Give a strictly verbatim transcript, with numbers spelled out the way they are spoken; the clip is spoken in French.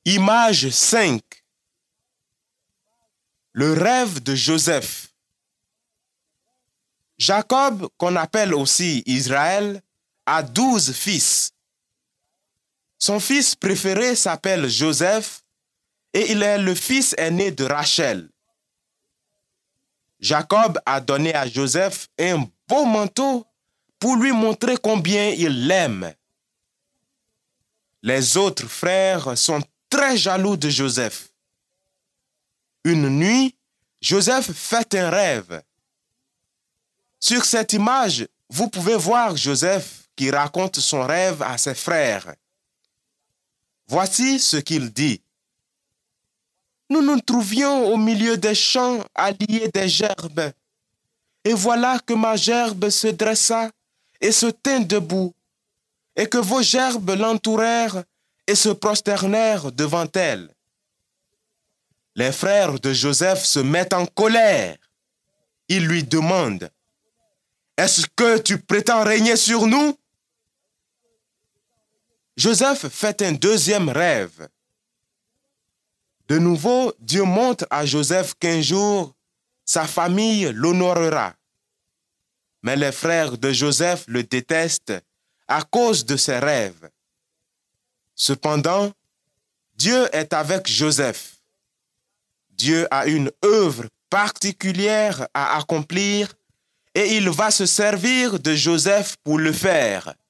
Image cinq. Le rêve de Joseph. Jacob, qu'on appelle aussi Israël, a douze fils. Son fils préféré s'appelle Joseph et il est le fils aîné de Rachel. Jacob a donné à Joseph un beau manteau pour lui montrer combien il l'aime. Les autres frères sont très jaloux de Joseph. Une nuit, Joseph fait un rêve. Sur cette image, vous pouvez voir Joseph qui raconte son rêve à ses frères. Voici ce qu'il dit. Nous nous trouvions au milieu des champs à lier des gerbes. Et voilà que ma gerbe se dressa et se tint debout, et que vos gerbes l'entourèrent et se prosternèrent devant elle. Les frères de Joseph se mettent en colère. Ils lui demandent, « Est-ce que tu prétends régner sur nous ?» Joseph fait un deuxième rêve. De nouveau, Dieu montre à Joseph qu'un jour, sa famille l'honorera. Mais les frères de Joseph le détestent à cause de ses rêves. Cependant, Dieu est avec Joseph. Dieu a une œuvre particulière à accomplir et il va se servir de Joseph pour le faire.